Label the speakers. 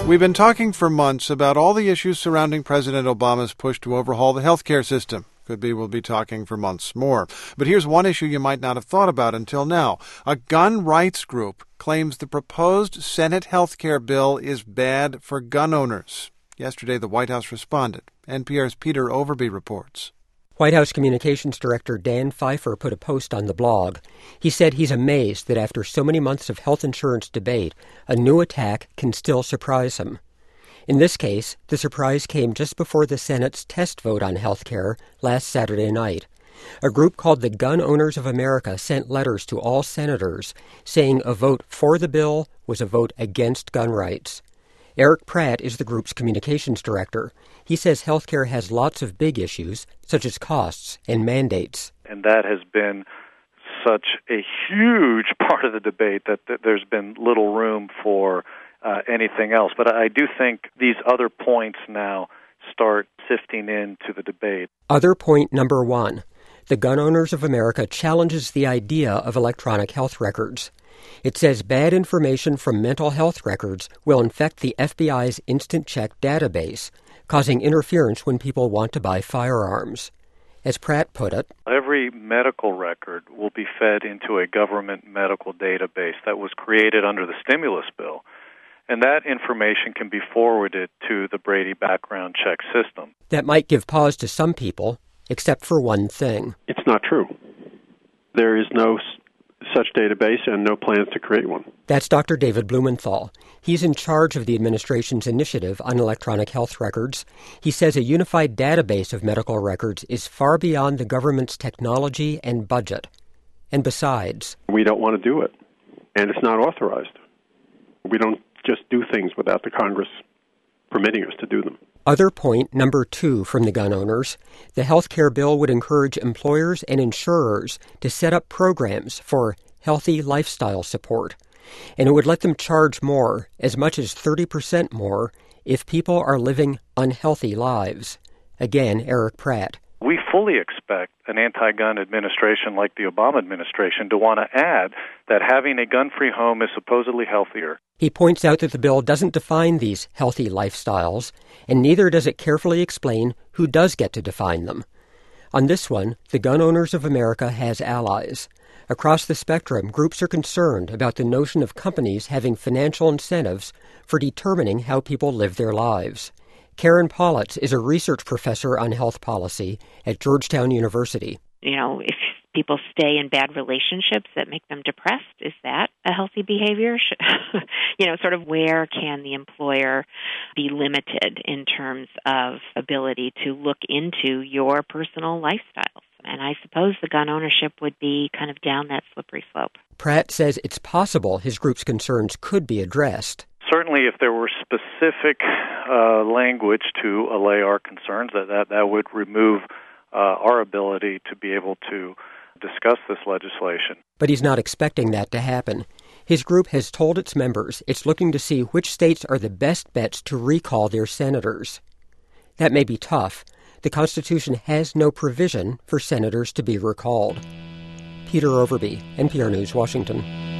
Speaker 1: We've been talking for months about all the issues surrounding President Obama's push to overhaul the healthcare system. Could be we'll be talking for months more. But here's one issue you might not have thought about until now. A gun rights group claims the proposed Senate healthcare bill is bad for gun owners. Yesterday, the White House responded. NPR's Peter Overby reports.
Speaker 2: White House Communications Director Dan Pfeiffer put a post on the blog. He said he's amazed that after so many months of health insurance debate, a new attack can still surprise him. In this case, the surprise came just before the Senate's test vote on health care last Saturday night. A group called the Gun Owners of America sent letters to all senators saying a vote for the bill was a vote against gun rights. Eric Pratt is the group's communications director. He says healthcare has lots of big issues, such as costs and mandates.
Speaker 3: And that has been such a huge part of the debate that there's been little room for anything else. But I do think these other points now start sifting into the debate.
Speaker 2: Other point number one. The Gun Owners of America challenges the idea of electronic health records. It says bad information from mental health records will infect the FBI's Instant Check database, causing interference when people want to buy firearms. As Pratt put it,
Speaker 3: every medical record will be fed into a government medical database that was created under the stimulus bill, and that information can be forwarded to the Brady background check system.
Speaker 2: That might give pause to some people, except for one thing.
Speaker 4: It's not true. There is no such database and no plans to create one.
Speaker 2: That's Dr. David Blumenthal. He's in charge of the administration's initiative on electronic health records. He says a unified database of medical records is far beyond the government's technology and budget. And besides,
Speaker 4: we don't want to do it, and it's not authorized. We don't just do things without the Congress permitting us to do them.
Speaker 2: Other point number two from the gun owners, the health care bill would encourage employers and insurers to set up programs for healthy lifestyle support, and it would let them charge more, as much as 30% more, if people are living unhealthy lives. Again, Eric Pratt.
Speaker 3: We fully expect an anti-gun administration like the Obama administration to want to add that having a gun-free home is supposedly healthier.
Speaker 2: He points out that the bill doesn't define these healthy lifestyles, and neither does it carefully explain who does get to define them. On this one, the Gun Owners of America has allies. Across the spectrum, groups are concerned about the notion of companies having financial incentives for determining how people live their lives. Karen Politz is a research professor on health policy at Georgetown University.
Speaker 5: If people stay in bad relationships that make them depressed, is that a healthy behavior? Sort of where can the employer be limited in terms of ability to look into your personal lifestyles? And I suppose the gun ownership would be kind of down that slippery slope.
Speaker 2: Pratt says it's possible his group's concerns could be addressed.
Speaker 3: Certainly, if there were specific language to allay our concerns, that would remove our ability to be able to discuss this legislation.
Speaker 2: But he's not expecting that to happen. His group has told its members it's looking to see which states are the best bets to recall their senators. That may be tough. The Constitution has no provision for senators to be recalled. Peter Overby, NPR News, Washington.